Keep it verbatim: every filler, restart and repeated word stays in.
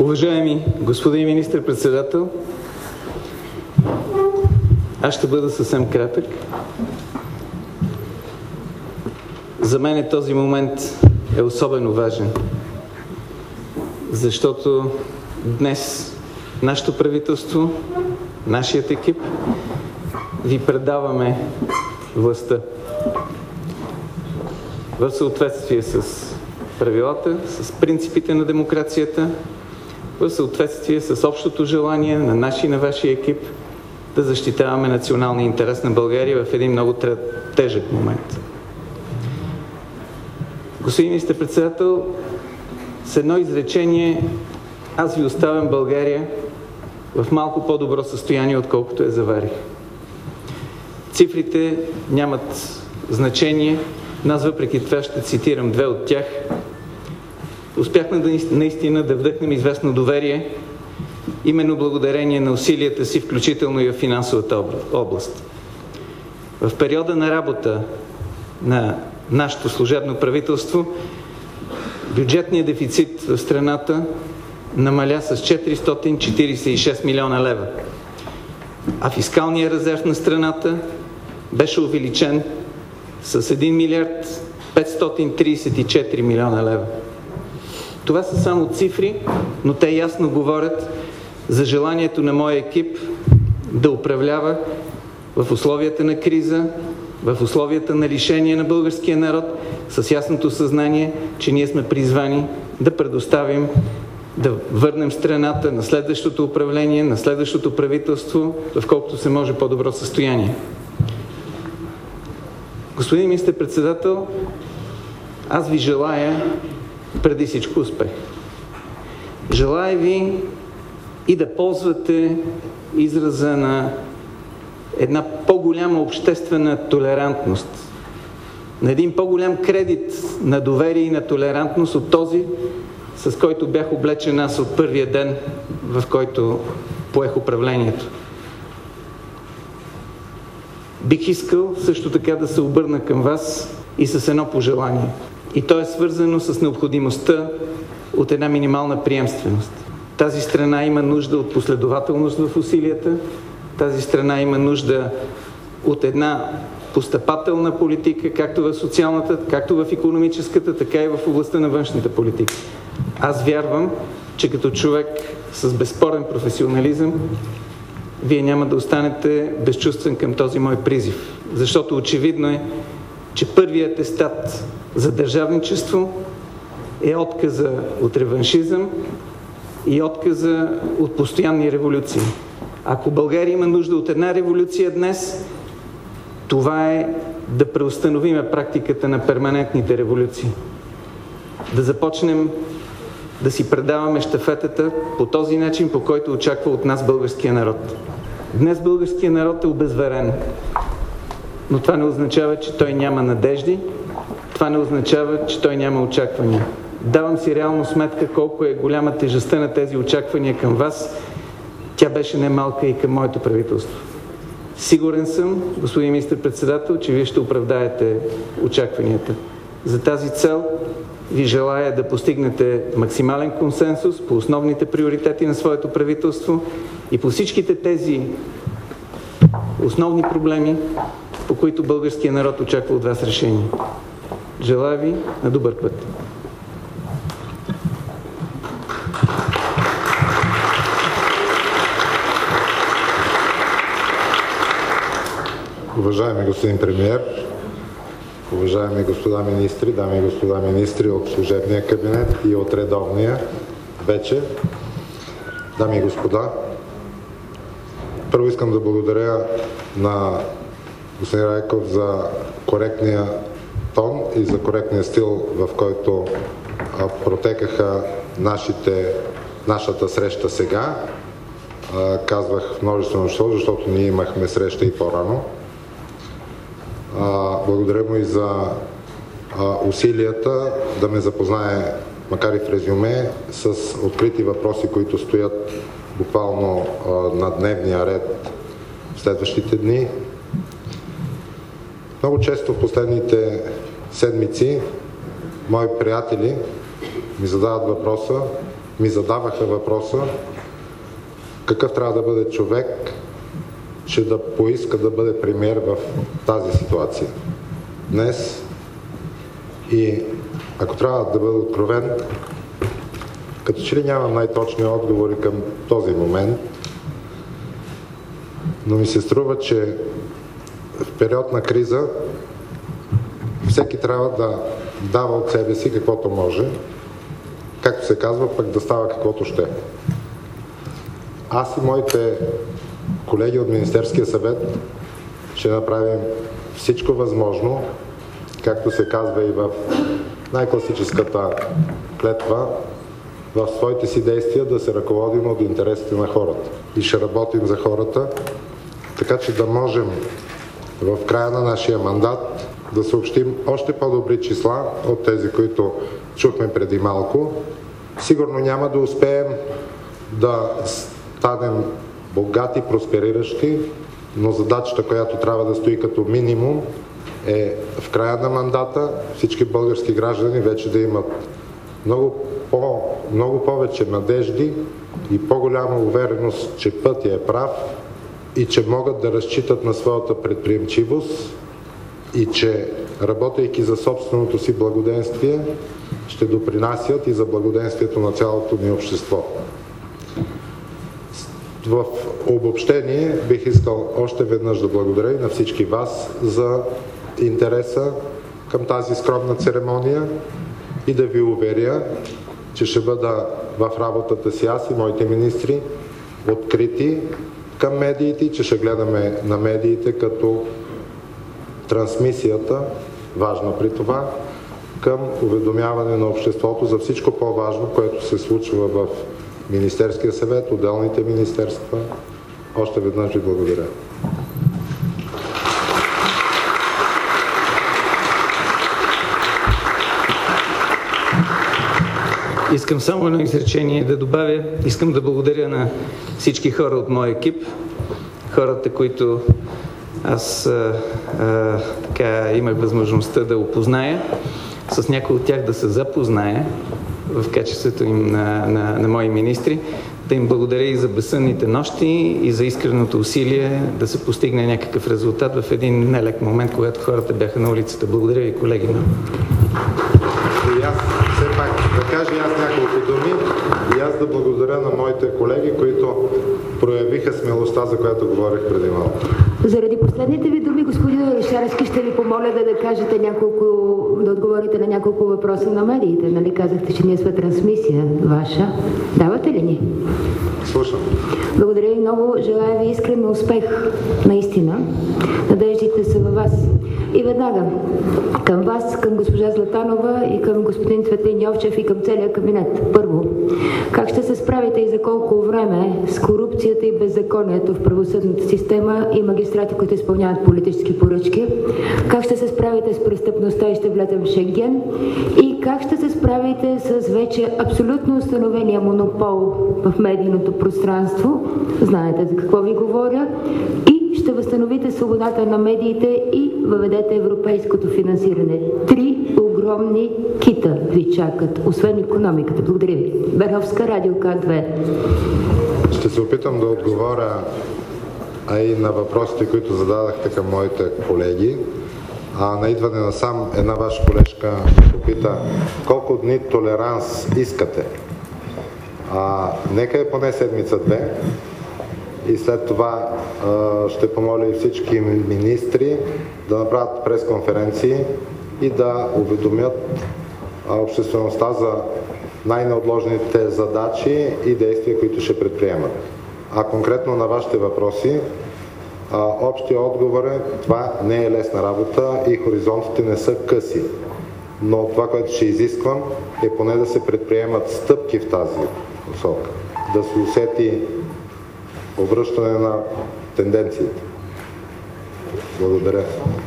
Уважаеми господин министър-председател, аз ще бъда съвсем кратък. За мен този момент е особено важен, защото днес нашето правителство, нашият екип ви предаваме властта в съответствие с правилата, с принципите на демокрацията, в съответствие с общото желание на нашия и на вашия екип да защитаваме националния интерес на България в един много тежък момент. Господин министър-председател, с едно изречение аз ви оставям България в малко по-добро състояние, отколкото я заварих. Цифрите нямат значение, но аз въпреки това ще цитирам две от тях. Успяхме да, наистина да вдъхнем известно доверие, именно благодарение на усилията си, включително и в финансовата област. В периода на работа на нашето служебно правителство бюджетният дефицит в страната намаля с четиристотин четиридесет и шест милиона лева, а фискалният резерв на страната беше увеличен с един милиард петстотин тридесет и четири милиона лева. Това са само цифри, но те ясно говорят за желанието на моя екип да управлява в условията на криза, в условията на лишение на българския народ, с ясното съзнание, че ние сме призвани да предоставим, да върнем страната на следващото управление, на следващото правителство, в колкото се може по-добро състояние. Господин министър-председател, аз ви желая преди всичко успех. Желая ви и да ползвате израза на една по-голяма обществена толерантност, на един по-голям кредит на доверие и на толерантност от този, с който бях облечен аз от първия ден, в който поех управлението. Бих искал също така да се обърна към вас и с едно пожелание. И то е свързано с необходимостта от една минимална приемственост. Тази страна има нужда от последователност в усилията, тази страна има нужда от една постъпателна политика, както в социалната, както в икономическата, така и в областта на външната политика. Аз вярвам, че като човек с безспорен професионализъм, вие няма да останете безчувствен към този мой призив. Защото очевидно е, че първият атестат за държавничество е отказа от реваншизъм и отказа от постоянни революции. Ако България има нужда от една революция днес, това е да преустановим практиката на перманентните революции. Да започнем да си предаваме щафетата по този начин, по който очаква от нас българския народ. Днес българския народ е обезверен, но това не означава, че той няма надежди, това не означава, че той няма очаквания. Давам си реално сметка колко е голяма тежестта на тези очаквания към вас. Тя беше немалка и към моето правителство. Сигурен съм, господин министър-председател, че вие ще оправдаете очакванията. За тази цел ви желая да постигнете максимален консенсус по основните приоритети на своето правителство и по всичките тези основни проблеми, по които българския народ очаква от вас решение. Желая ви на добър път! Уважаеми господин премиер, уважаеми господа министри, дами и господа министри от служебния кабинет и от редовния вече, дами и господа, първо искам да благодаря на господин Райков за коректния тон и за коректния стил, в който протекаха нашите, нашата среща сега. Казвах множествено число, защото ние имахме среща и по-рано. Благодаря му и за усилията да ме запознае, макар и в резюме, с открити въпроси, които стоят буквално на дневния ред в следващите дни. Много често в последните седмици мои приятели ми задават въпроса ми задаваха въпроса какъв трябва да бъде човек, че да поиска да бъде премиер в тази ситуация. Днес, и ако трябва да бъда откровен, като че ли нямам най-точни отговори към този момент, но ми се струва, че в период на криза всеки трябва да дава от себе си каквото може, както се казва, пък да става каквото ще. Аз и моите колеги от Министерския съвет ще направим всичко възможно, както се казва и в най-класическата клетва, в своите си действия да се ръководим от интересите на хората. И ще работим за хората, така че да можем в края на нашия мандат да съобщим още по-добри числа от тези, които чухме преди малко. Сигурно няма да успеем да станем богати, проспериращи, но задачата, която трябва да стои като минимум, е в края на мандата всички български граждани вече да имат много, по, много повече надежди и по-голяма увереност, че пътя е прав и че могат да разчитат на своята предприемчивост и че, работейки за собственото си благоденствие, ще допринасят и за благоденствието на цялото ни общество. В обобщение бих искал още веднъж да благодаря и на всички вас за интереса към тази скромна церемония и да ви уверя, че ще бъда в работата си аз и моите министри открити към медиите, че ще гледаме на медиите като трансмисията, важна при това, към уведомяване на обществото за всичко по-важно, което се случва в Министерския съвет, отделните министерства. Още веднъж ви благодаря. Искам само едно изречение да добавя. Искам да благодаря на всички хора от моя екип, хората, които аз а, а, така имах възможността да опозная, с някои от тях да се запозная в качеството им на, на, на мои министри, да им благодаря и за безсънните нощи и за искреното усилие да се постигне някакъв резултат в един нелек момент, когато хората бяха на улицата. Благодаря ви, колеги. И аз все пак да кажа и аз няколко думи и аз да благодаря на моите колеги, които проявиха смелостта, за която говорих преди малко. Заради последните ви думи, господин Орешарски, ще ви помоля да, да кажете няколко, да отговорите на няколко въпроса на медиите. Нали казахте, че ние сме трансмисия ваша. Давате ли ни? Слушам. Благодаря ви много. Желая ви искрен успех. Наистина. Надеждите са във вас. И веднага към вас, към госпожа Златанова и към господин Цветлин Йовчев и към целия кабинет. Първо, как ще се справите и за колко време с корупцията и беззаконието в правосъдната система и магистрати, които изпълняват политически поръчки? Как ще се справите с престъпността и ще влезем в Шенген? И как ще се справите с вече абсолютно установения монопол в медийното пространство? Знаете за какво ви говоря. И ще възстановите свободата на медиите и въведете европейското финансиране. Три огромни кита ви чакат, освен икономиката. Благодаря ви. Берховска, Радио К две. Ще се опитам да отговоря а и на въпросите, които зададахте към моите колеги. А на идване насам една ваша колежка попита колко дни толеранс искате. А, нека е поне седмица-две. И след това а, ще помоля и всички министри да направят пресконференции и да уведомят а, обществеността за най-неотложните задачи и действия, които ще предприемат. А конкретно на вашите въпроси, а, общия отговор е, това не е лесна работа и хоризонтите не са къси. Но това, което ще изисквам, е поне да се предприемат стъпки в тази посока. Да се усети обръщане на тенденциите. Благодаря.